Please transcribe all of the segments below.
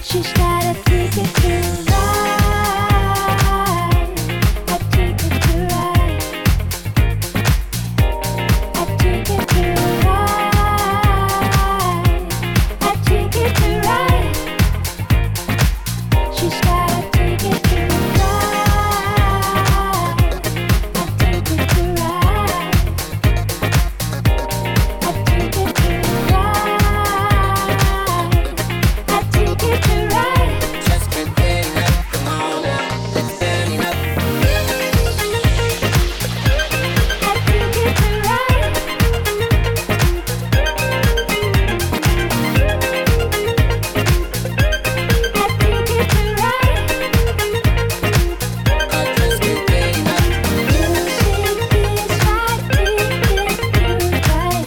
She's got a ticket to ride, a ticket to ride, a ticket to ride, a ticket to ride. She's got a ticket to ride, a ticket to ride, a ticket to ride, a ticket to ride. Just keep getting up, come on now, let's burn it up. A ticket to ride, a ticket to ride. I just keep getting up. Music is my ticket to ride.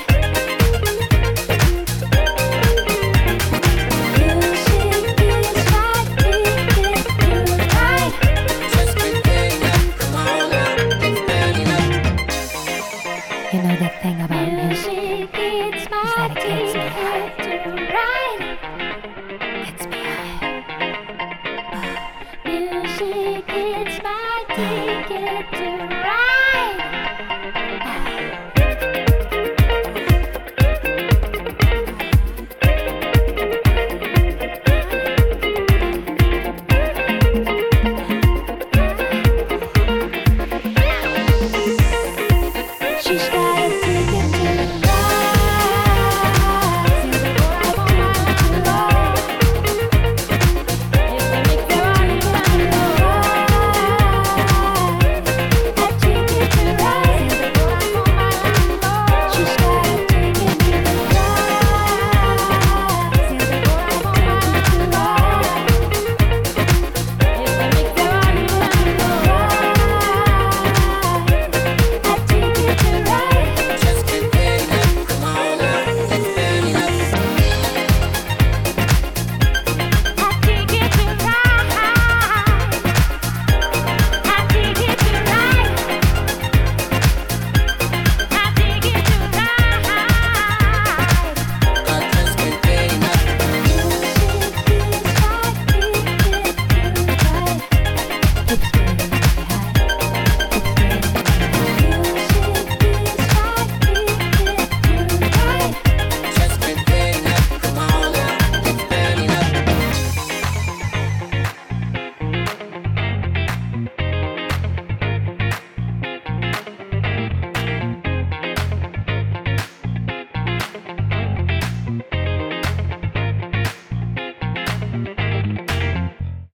Music is my ticket to ride. Just keep getting up, come on now, let's burn it up. You know the thing about music Music is my that it gets me ticket to ride. gets me high. Music is my ticket to